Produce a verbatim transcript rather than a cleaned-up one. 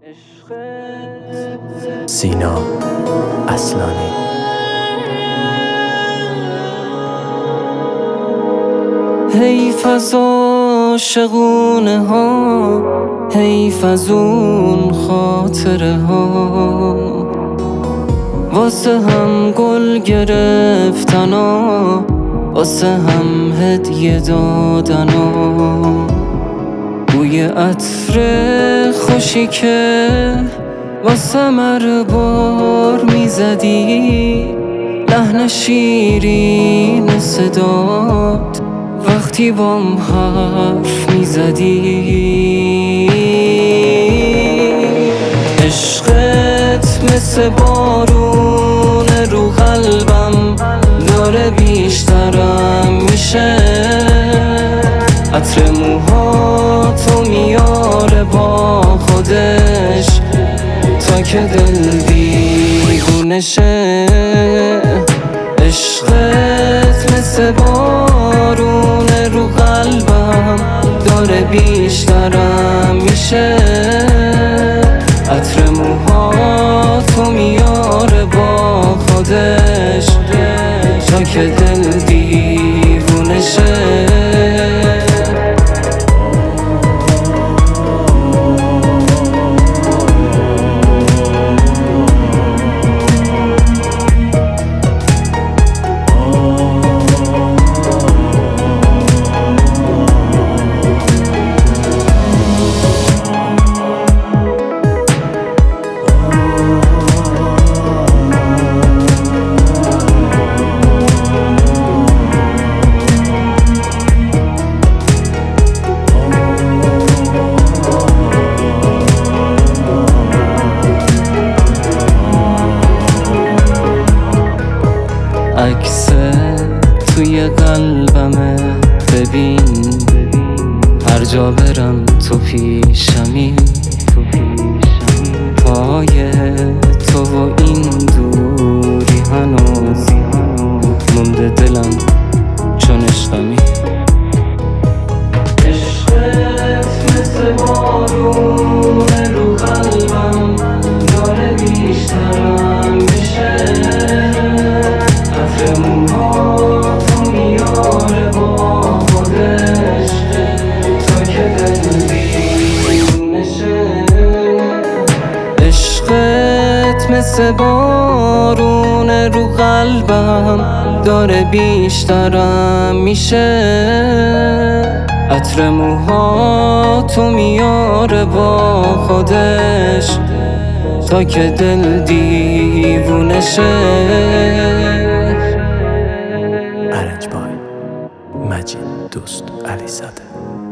سینا اصلانی. حیف از عاشقونه ها، حیف از اون خاطره ها، واسه هم گل گرفتن ها، واسه هم هدیه دادن ها، بوی عطر خوشی که واسه مربار میزدی، لحن شیرین صدات وقتی بام حرف میزدی. عشقت مثل بارون رو قلبم داره بیشترم میشه، عطر موهاتو میاره با خودش تا که دل دیوونه شه. عشقت مثل بارون رو قلبم داره بیشترم میشه، عطر موهاتو میاره با خودش تا که دل دیوونه شه. عکس توی قلبمه ببین، هر جا برم تو پیشمی، پای تو و این دوری هنوز مونده دلم چون عشقمی. عشقت مثل بارون رو قلبم داره بیشترم میشه، عطر موهاتو میاره با خودش تا که دل دیوونه شه. عشقت مثل بارون رو قلبم داره بیشترم میشه، عطر موهاتو میاره با خودش تا که دل دیوونه شه. ارنج بای مجید دوست علی زاده.